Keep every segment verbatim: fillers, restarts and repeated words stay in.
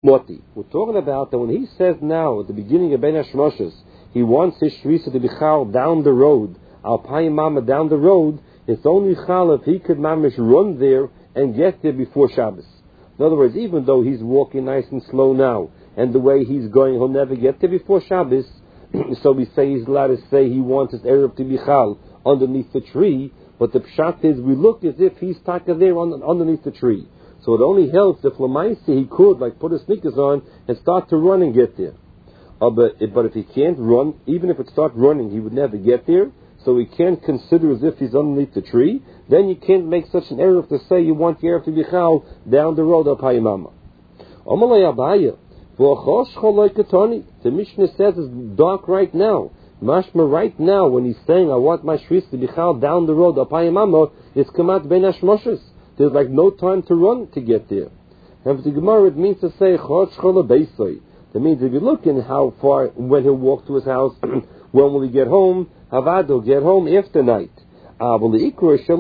Moti. We're talking about that when he says now, at the beginning of Ben Hashmoshes, he wants his Shrisa to be Chal down the road, Al Payim Mama down the road, it's only Chal if he could mamish run there and get there before Shabbos. In other words, even though he's walking nice and slow now, and the way he's going, he'll never get there before Shabbos, so we say he's allowed to say he wants his Erev to be Chal underneath the tree, but the pshat is we look as if he's taka there on, underneath the tree. So it only helps if Lamaisi he could like put his sneakers on and start to run and get there. Uh, but, but if he can't run, even if it starts running, he would never get there. So he can't consider as if he's underneath the tree. Then you can't make such an error to say you want your Erev to be Chal down the road of Hayimama. Amalei Abaya. The Mishnah says it's dark right now. Mashma right now when he's saying I want my Shris to be Chal down the road of Hayimama, it's Kamat Ben Hashmoshes. There's like no time to run to get there. And for the Gemara, it means to say Chosh Chola Beisai. That means if you look in how far, when he'll walk to his house, when will he get home? Havad will get home after night. But to the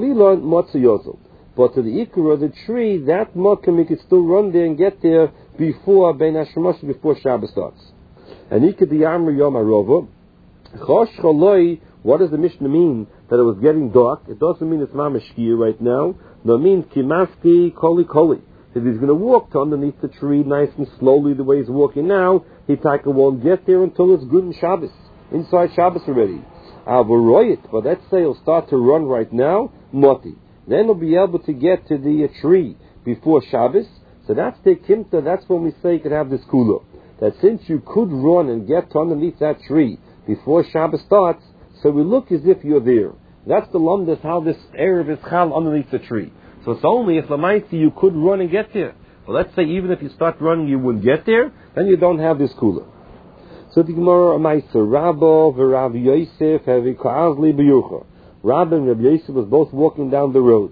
Ikra of the tree, that Mokum, he could still run there and get there before Ben Hashmosh, before Shabbos starts. And Ikra the Amr Yom HaRova, Chosh Choloi, what does the Mishnah mean? That it was getting dark. It doesn't mean it's Mamashkir right now. No, it means Kimaski Koli Koli. If he's going to walk to underneath the tree nice and slowly the way he's walking now, he taka won't get there until it's good in Shabbos, inside Shabbos already. Avaroyit, but let's say he'll start to run right now, Moti. Then he'll be able to get to the uh, tree before Shabbos. So that's the Kimta, that's when we say you could have this kula. That since you could run and get to underneath that tree before Shabbos starts, so we look as if you're there. That's the lumdas, how this Erev is Chal underneath the tree. So it's only if Lamaisi you could run and get there. Well, let's say even if you start running you wouldn't get there, then you don't have this kula. So the Gemara Amaisa, Rabba v'Rav Yosef hevi ka'azli b'yucha. Rabba and Rav Yosef was both walking down the road.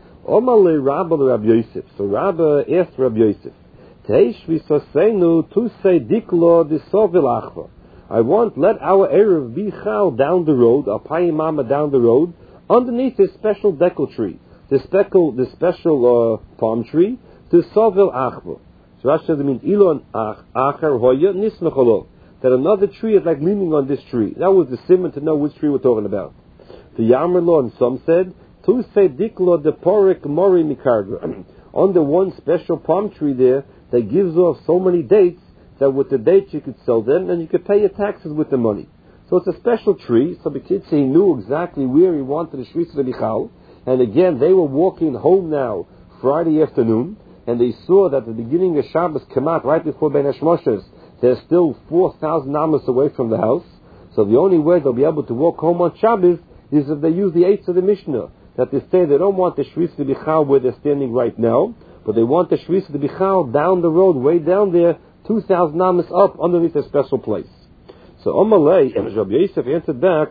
Omale Rabba Rav Yosef. So Rabba asked Rav Yosef, Teish v'sasenu tu say diklo d'sovil achva. I want, let our Erev be Chal down the road, a Payim Mama down the road, underneath this special dekel tree, this special, this special uh, palm tree, the Sovil Achva. So Rashi says it means Ilon Achar Hoya Nismecholo, that another tree is like leaning on this tree. That was the simon to know which tree we're talking about. The Yamerlo and some said, Tu say Diklo de Porik Mori Mikarga. On the one special palm tree there that gives off so many dates, that with the dates you could sell them and you could pay your taxes with the money. So it's a special tree. So the kids say he knew exactly where he wanted the Shvisa to be Chal. And again, they were walking home now Friday afternoon, and they saw that at the beginning of Shabbos Kamat, right before Ben Hashmoshes, they're still four thousand amos away from the house. So the only way they'll be able to walk home on Shabbos is if they use the eights of the Mishnah. That they say they don't want the Shvisa to be Chal where they're standing right now, but they want the Shvisa to be Chal down the road, way down there, two thousand amos up underneath a special place. So Omalei, and Rabbi Yosef answered back,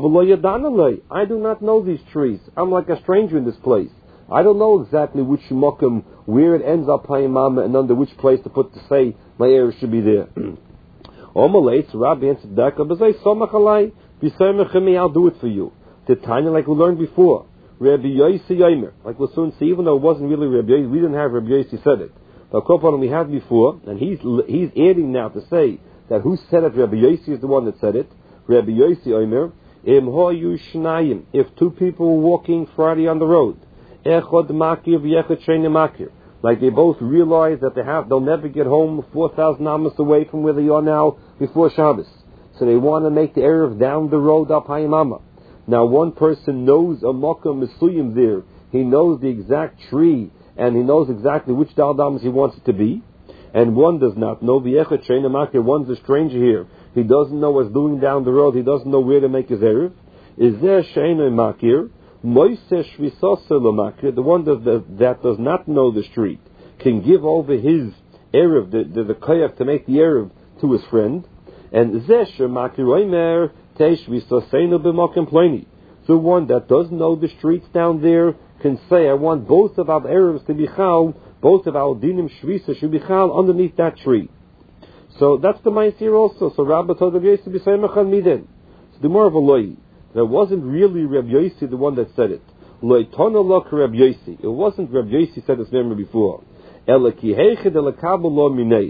I do not know these trees. I'm like a stranger in this place. I don't know exactly which mokum, where it ends up Hayimama, and under which place to put to say my area should be there. Omalei, so Rabbi answered back, I'll do it for you. The Tanya, like we learned before, Rabbi Yossi Yomer, like we'll soon see, even though it wasn't really Rabbi Yossi, we didn't have Rabbi Yossi said it. The Kopan we had before, and he's he's adding now to say that who said it, Rabbi Yossi is the one that said it. Rabbi Yossi Omer, Im hoyu shnayim, if two people were walking Friday on the road, echod makir v'echod sheini makir, like they both realize that they have, they'll never get home four thousand amos away from where they are now before Shabbos. So they want to make the Erev down the road up Hayimama. Now one person knows a mokum mesuyim there. He knows the exact tree, and he knows exactly which daldamas he wants it to be. And one does not know. V'echad sheina makir, one's a stranger here. He doesn't know what's doing down the road. He doesn't know where to make his erev. Is there sheina makir? Moiseh shvisose lo makir, the one that, that does not know the street, can give over his erev, the, the, the kayak to make the erev to his friend. And zeh shemakir oimer teish shvisoseinu b'mokem pleni. So one that doesn't know the streets down there can say, I want both of our erevs to be chal, both of our dinim shvisa should be chal underneath that tree. So that's the mice here also. So Rabbi told Rabbi Yossi b'seimachan midin. So the more of a loy. That wasn't really Rabbi Yossi the one that said it. Loy tona lo Rabbi Yossi. It wasn't Rabbi Yossi said this memory before. Ela ki heichid ela kabel lo minei.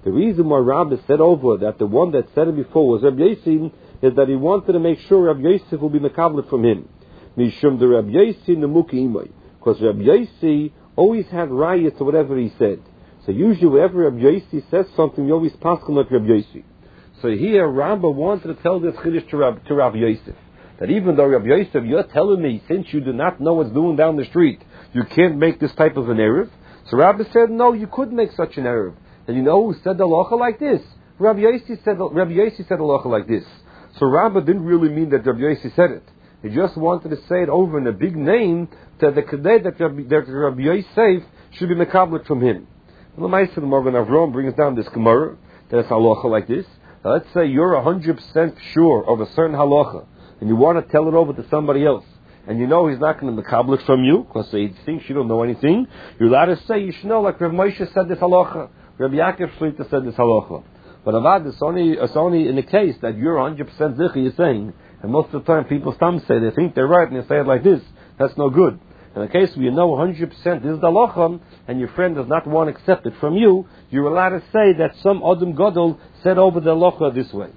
The reason why Rabbi said over that the one that said it before was Rabbi Yossi is that he wanted to make sure Rabbi Yosef will be mekabel from him. Mishum the Rabbi Yossi nemuki imay, because Rabbi Yossi always had rayas to whatever he said. So usually whenever Rabbi Yossi says something, you always pass him like Rabbi Yossi. So here Rabbi wanted to tell this chiddush to Rabbi, to Rabbi Yosef, that even though Rabbi Yosef, you're telling me since you do not know what's doing down the street, you can't make this type of an eruv. So Rabbi said, no, you could make such an eruv. And you know who said the halacha like this? Rabbi Yossi said Rabbi Yossi said the halacha like this. So Rabbi didn't really mean that Rabbi Yossi said it. He just wanted to say it over in a big name to the kedei that Rabbi, that Rabbi Yosef should be mekablet from him. And the Ma'aser the Morgan Avram brings down this gemara that it's halacha like this. Now let's say you're a hundred percent sure of a certain halacha, and you want to tell it over to somebody else, and you know he's not going to mekablet from you because he thinks you don't know anything. You're allowed to say, you should know, like Rabbi Moshe said this halacha, Rabbi Yaakov Shlita said this halacha. But avad, it's only, it's only in the case that you're one hundred percent zichi, you're saying, and most of the time people some say they think they're right and they say it like this. That's no good. In the case where you know one hundred percent this is the halacha and your friend does not want to accept it from you, you're allowed to say that some Adam Gadol said over the halacha this way.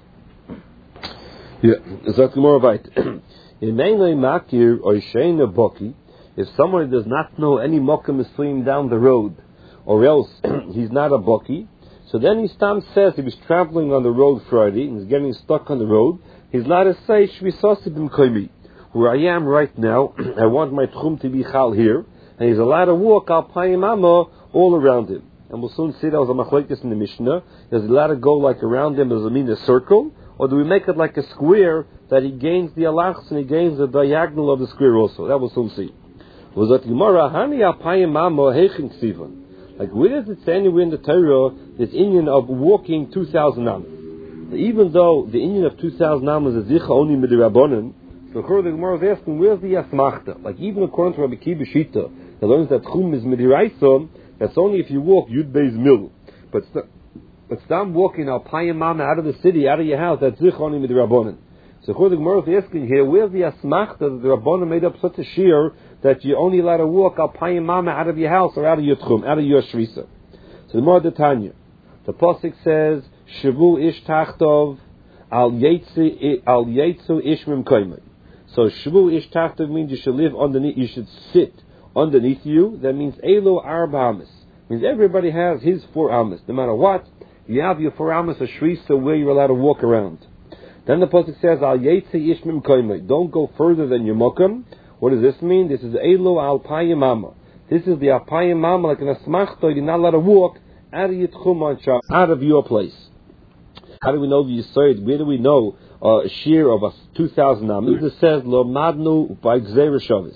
Yeah, that's more right. In mainly makir or sheina boki, if someone does not know any mokum is fleeing down the road, or else he's not a boki, so then he stam says he was traveling on the road Friday and he's getting stuck on the road. He's allowed to say shvisosibim koimi. Where I am right now, I want my tchum to be chal here, and he's allowed to walk al payimama all around him. And we'll soon see that was a machlekes in the Mishnah. Is he allowed to go like around him? Does it mean a circle, or do we make it like a square that he gains the alachs and he gains the diagonal of the square also? That we'll soon see. Was that Gemara hani al payimama heichin ksivan? Like, where does it say anywhere in the Torah this inyan of walking two thousand amos? Even though the inyan of two thousand amos is zicha only midirabbonim, so according to the Gemara is asking, where's the asmachta? Like, even according to Rabbi Kiva Shita, that learns that chum is midiraisa, that's only if you walk yud beis mil. But st- but stam walking al payimama out of the city, out of your house, that's zicha only midirabbonim. So according to the Gemara is asking here, where's the asmachta that the rabbonim made up such a shear that you're only allowed to walk al payimama out of your house or out of your tchum, out of your shrisa? So the Gemara Tanya, the pasuk says, Shavu ish tachtov al yetzu al yetzu ishmim koimei. So Shavu ish tachtov means you should live underneath, you should sit underneath you. That means elo arba amas. Means everybody has his four amas. No matter what, you have your four amas of shrisa where you're allowed to walk around. Then the pasuk says al yetzu ishmim koimei. Don't go further than your mokum. What does this mean? This is elo al payimama. This is the al payimama, like an asmachto. You're not allowed to walk out of your tchum on Shabbat, out of your place. How do we know the Yisrael? Where do we know uh, a shear of a two thousand amos? It says lo madnu by gzeira shavis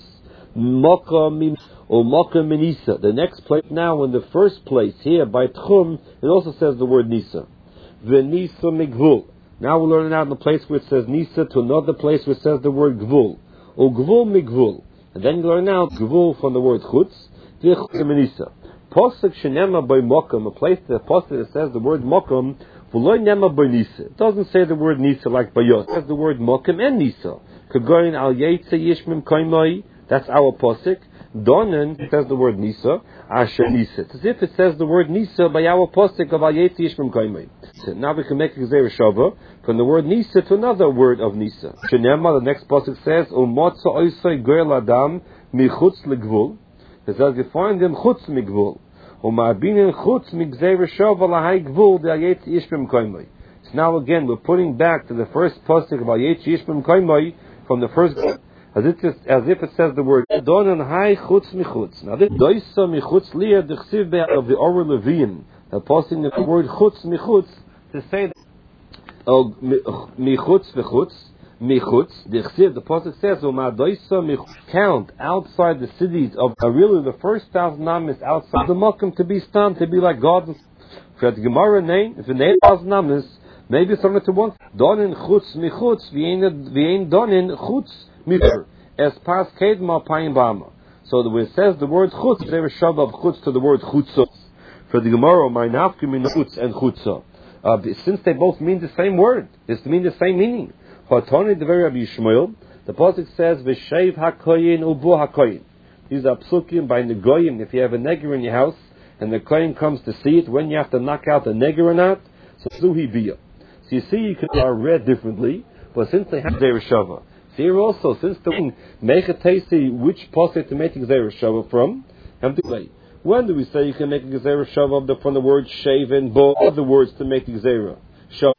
moka or moka minisa. The next place now, in the first place here by tchum, it also says the word nisa. V'nisa migvul. Now we're learning out in the place where it says nisa to another place where it says the word gvul. Or gvul migvul. And then you learn out gvul from the word chutz. V'nisa. Posuk shenema by mokum, a place that posuk that says the word mokum, v'loy nema by nisa. It doesn't say the word nisa like bayot. It says the word mokum and nisa. Kagoyin al yetze yishmim koimoi. That's our posuk. Donen says the word nisa. Asher nisa. It's as if it says the word nisa by our posuk of al yetze yishmim koimoi. So now we can make a gzeira shava from the word nisa to another word of nisa. Shenema, the next posuk says umotza oisay goel adam michutz legvul. It says you find them chutz migvul. Umabinin chutz migzeir shova lahai gvul de'ayetz ishmim koimoi. So now again we're putting back to the first pasuk of ayetz ishmim koimoi from the first, as it is, as if it says the word donan hai chutz michutz. Now this doisa michutz liya dechsiv of the Or Levian. Now passing the word chutz michutz to say that oh michutz v'chutz. Michutz, the Chsiv, the pasuk says, "Umadoisa michutz." Count outside the cities of uh, really the first thousand amas outside the Makom to be stunned, to be like gardens. For the Gemara name, if the name thousand amas, maybe something to one. Donin chutz michutz, v'yein donin chutz michutz. As pas kedma payim bama. So when it says the word chutz, they were shoved of chutz to the word chutzos. For the Gemara, my nafkim min chutz and chutzah. Uh, since they both mean the same word, they mean the same meaning. Hatoni the very Rabbi Yishmael, the pasuk says v'sheiv hakoyin ubu hakoyin. These are psukim by negoyim. If you have a neger in your house and the Kohen comes to see it, when you have to knock out the neger or not, so Zuhi Biyah. So you see, you can are read differently, but since they have Zera Shava, so here also, since the make a tasty which posset to make a Zera Shava from, have to say, when do we say you can make a Zera Shava from the word shave and both other words to make the Zera Shava?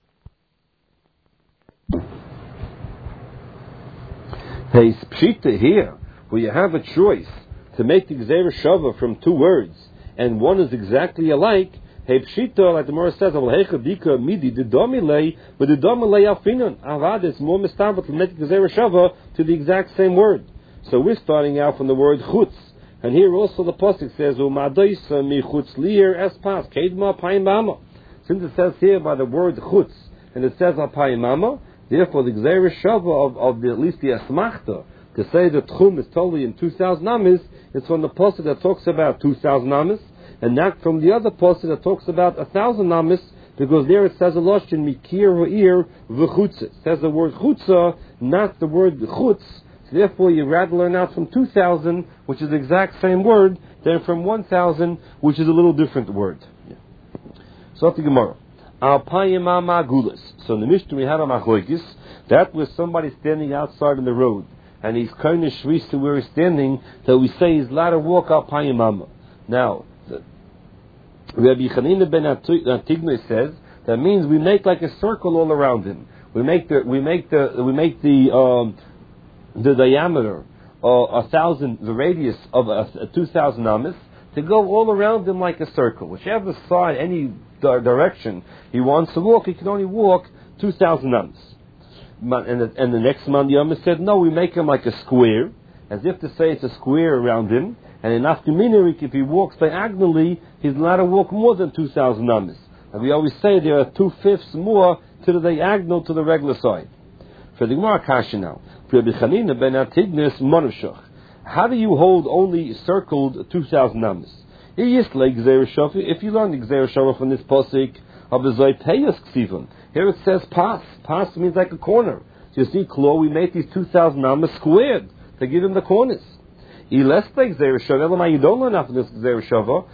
Hey, Pshita here, where you have a choice to make the Gzeira Shava from two words, and one is exactly alike. Hey, Pshita, like the Gemara says, "Avol heicha bika midi dedomilei, but dedomilei alfinon." Avad is more mistabel to make the Gzeira Shava to the exact same word. So we're starting out from the word chutz, and here also the pasuk says, "U'madoisa mi chutz lier es pas kedma payim bama." Since it says here by the word chutz, and it says al payim bama, therefore the Gzeira Shava of, of the, at least the asmachta, to say that Tchum is totally in two thousand amis, it's from the pasuk that talks about two thousand amis, and not from the other pasuk that talks about one thousand amis, because there it says a lashon mikir ha'ir v'chutza. It says the word chutza, not the word chutz. So therefore you rather learn out from two thousand, which is the exact same word, than from one thousand, which is a little different word. Yeah. So the Gemara. Al-payimama gulas. So in the Mishnah we had a machlokes. That was somebody standing outside on the road, and he's kind of shvis to where he's standing, that we say he's allowed to walk al payimama. Now, Rabbi Chanina ben Antigno says that means we make like a circle all around him. We make the we make the we make the um, the diameter uh, a thousand, the radius of a, a two thousand amas, to go all around him like a circle. Whichever side, any di- direction he wants to walk, he can only walk two thousand amas. And the, and the next man, the Yama said, no, we make him like a square, as if to say it's a square around him. And in Afkaminerik, if he walks diagonally, he's allowed to walk more than two thousand amas. And we always say there are two-fifths more to the diagonal to the regular side. For the Gemara Kasha now, for Rabbi Chanina ben Antignos Monavshach, how do you hold only circled two thousand amas? If you learn the Gzeira Shava from this posik of the Zoipeyas Ksivon, here it says pas. Pas means like a corner. So you see, Klo, we make these two thousand amas squared to give him the corners. You don't learn after this Gzeira Shava.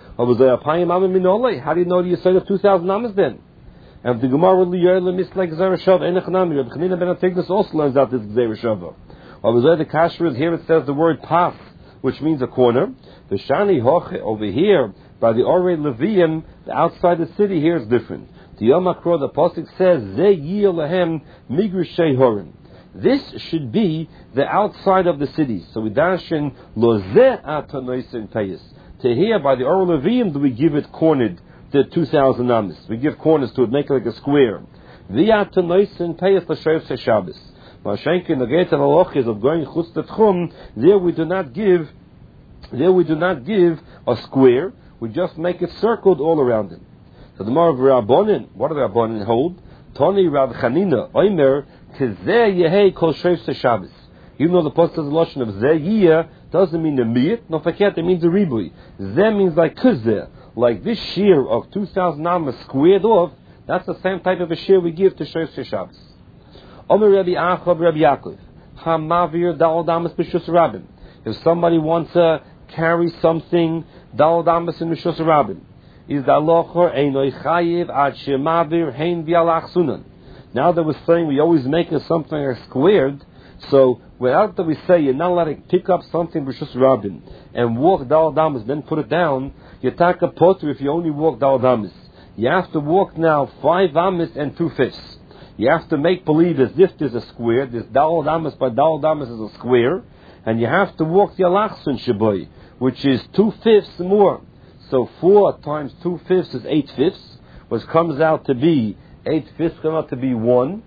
How do you know the Yisrael of two thousand amas then? And the Gemara will miss like Gzeira Shava. Rabbi Chanina ben Antignos also learns out this Gzeira Shava. The Kasher is here. It says the word pas, which means a corner. The Shani Hoche over here by the Orei Leviim, the outside the city, here is different. The Yom HaKro, the pasuk says, Ze yir lahem migrushay horim. This should be the outside of the city. So we dash in lo ze atanoisin payis. To here by the Orei Leviim do we give it cornered to two thousand amas. We give corners to it, make it like a square. The atanoisin payis l'shoyv se Shabbos. Mashenki in the gate of halachis of going chutz t'tchum, there we do not give, there we do not give a square. We just make it circled all around him. So the more of Rabbanin, what do the Rabbanin hold? Toni Rav Chanina Omer Kizeh Yehei Kol Shreif Shabbos. Even though the post says the lotion of Zeh Yiyah doesn't mean the miyat, no faket, it means the ribui. Zeh means like Kizeh, like this shear of two thousand amas squared off. That's the same type of a shear we give to Shreif Shabbos. Omer Rabbi Achab Rabbi Yaakov Hamavir Dal Damas B'Shus Rabin. If somebody wants to carry something Dal Damas in B'Shus Rabin, is the locher einoi chayiv ad shemavir hein bialach sunan. Now that we're saying we always make something squared, so without that we say you're not allowed to pick up something B'Shus Rabin and walk Dal Damas, then put it down, you take a potter if you only walk Dal Damas. You have to walk now five amas and two fifths. You have to make believe as if there's a square. This Dal Damas by Dal Damas is a square, and you have to walk the Alachsun Shaboy, which is two fifths more. So four times two fifths is eight fifths, which comes out to be eight fifths come out to be one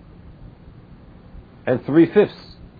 and three fifths.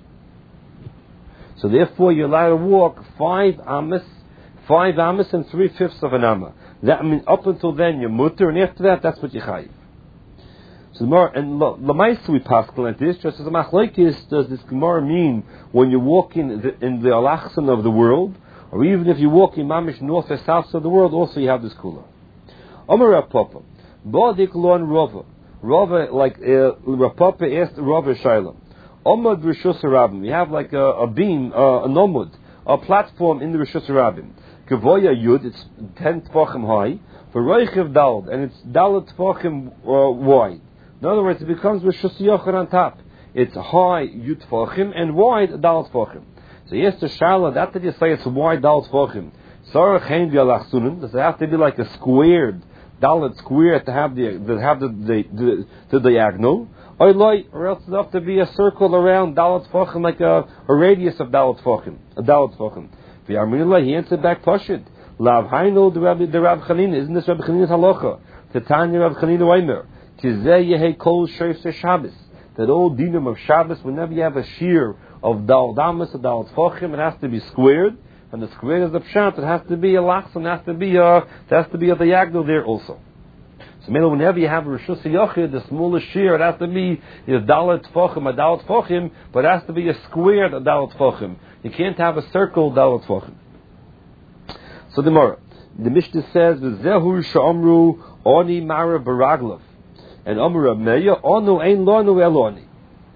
So therefore, you're allowed to walk five amas, five amas and three fifths of an amma. That means up until then you're mutter, and after that, that's what you chayiv. So the more and lamaisa we pascal like this, just as a machlokes, does this Gemara mean when you walk in the, in the alachsan of the world, or even if you walk in mamish north or south of the world, also you have this kula. Omer Rav Papa, Ba'dik Lon Rava, Rava like uh, Rav Papa asked Rava Shaila, Omad Rishus Rabbim. We have like a, a beam, uh, a nomad, a platform in the Rishus Rabbim. Gevoya Yud, it's ten Tfachim high. For Reichiv Dalad, and it's Dalad Tfachim uh, wide. In other words, it becomes with Shus Yochid on top. It's high Yud Tfachim and wide Dalad Tfachim. So yes, the Shala, that did you say it's wide Dalad Tfachim. Sarah Chain V'Alachsunim, does it have to be like a squared, Dalad square to have the, to have the, the, the, the diagonal? Or else it have to be a circle around Dalad Tfachim, like a, a radius of Dalad Tfachim. A Dalad Tfachim. V'Yarminullah, he answered back Pashid. Lav Hainu the Rabbi the Rabbi Chanina, isn't this Rabbi Chanina's halacha? Titania Rabbi Chanina Weimer. Tizeh Yehei Kol Shreif Shabbos. That old dinam of Shabbos, whenever you have a shear of Dal Damas or Dal Tfachim, it has to be squared. And the square is the pshat. It has to be a lachs, and it has to be a it has to be a diagonal there also. So maybe whenever you have a Rishus Yochid, the smallest shear, it has to be a Dalet Tfachim, a Dalet Tfachim, but it has to be a squared Dalet Tfachim. You can't have a circle Dalet Tfachim. So the Gemara, the Mishnah says, "V'zehu she'amru oni mara baraglov," and Amru Meya onu ein lanu eloni.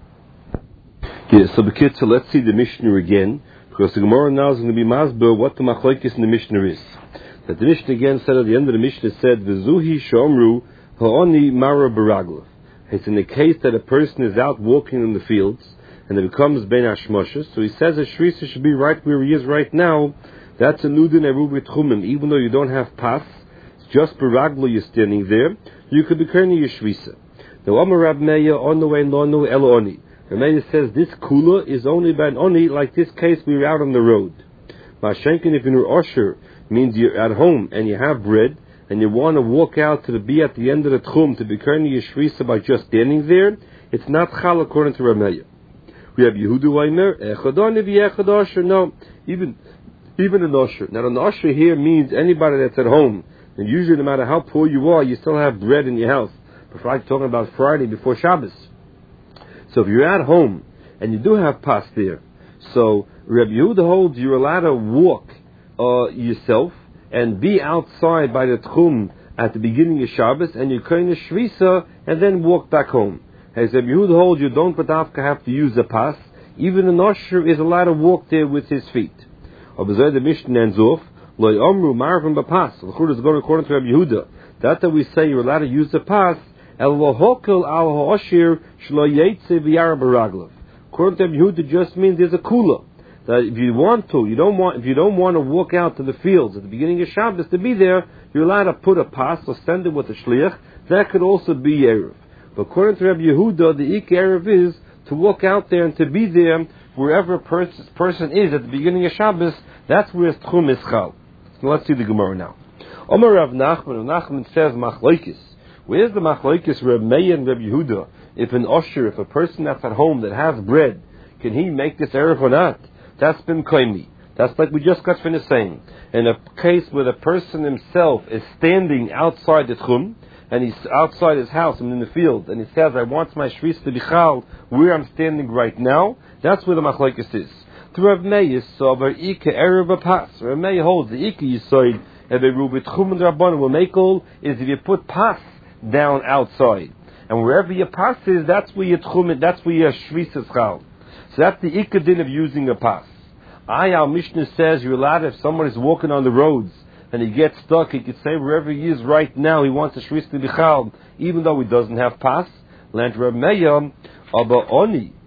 Yeah, so Bekitza, let's see the Mishnah again, because the Gemara now is going to be masber what the machlokes in the Mishnah is. That the Mishnah again said at the end of the Mishnah said, "V'zuhi she'amru ha'oni mara baraglov." It's in the case that a person is out walking in the fields and it becomes ben hashmoshes, so he says a shrisa should be right where he is right now. That's a nudin erubit chumim. Even though you don't have pas, it's just baraglo you're standing there, you could be kerni yeshvisa. The Amar Rab Meya on the way lonu el oni. Rab Meya says this kula is only by an oni, like this case we were out on the road. Mashenkin, if you're osher, means you're at home and you have bread and you want to walk out to the be at the end of the tchum to be kerni yeshvisa by just standing there, it's not chal according to Rab Meya. We have Yehudu Weimer echadoni v'echad osher. No, even. Even an usher. Now, an usher here means anybody that's at home. And usually, no matter how poor you are, you still have bread in your house. But I'm talking about Friday before Shabbos. So if you're at home and you do have pas there, so Rabbi Yehuda holds you're allowed to walk uh, yourself and be outside by the tchum at the beginning of Shabbos, and you kind of shvisa and then walk back home. As Rabbi Yehuda holds, you don't have to use the pas. Even an usher is allowed to walk there with his feet. Observe the Mishnah ends off, Loi Omru Marvin Bapas. The Chur is going according to Rabbi Yehuda. That that we say you're allowed to use the pas, El Lohokel Al Ha'oshir Shlo Yetze V'Yara Baraglov. According to Rabbi Yehuda, just means there's a kula. That if you want to, you don't want, if you don't want to walk out to the fields at the beginning of Shabbos to be there, you're allowed to put a pas or send it with a shliach. That could also be Erev. But according to Rabbi Yehuda, the Ik Erev is to walk out there and to be there wherever a pers- person is at the beginning of Shabbos. That's where Tchum is Chal. So let's see the Gemara now. Omar Rav Nachman, Rav Nachman says Machlokes. Where's the Machlokes, Reb Meir and Reb Yehuda? If an usher, if a person that's at home that has bread, can he make this erev or not? That's been claimed. That's like we just got finished saying. In a case where the person himself is standing outside the Tchum, and he's outside his house and in the field, and he says, I want my shvis to be Chal where I'm standing right now, that's where the Machlokes is. To Rav Meir, so over Ike Erev Pas. Rav Meir holds the Ike Yisoid, and the Rubit Chum and Rabban will make all, is if you put Pas down outside. And wherever your Pas is, that's where your Tchum, that's where your Shvis is Chal. So that's the Ike din of using a Pas. I, our Mishnah says, you're allowed if someone is walking on the roads, and he gets stuck, he could say wherever he is right now, he wants a Shvis to be Chal, even though he doesn't have Pas. Land Rav Meir, Abba Oni.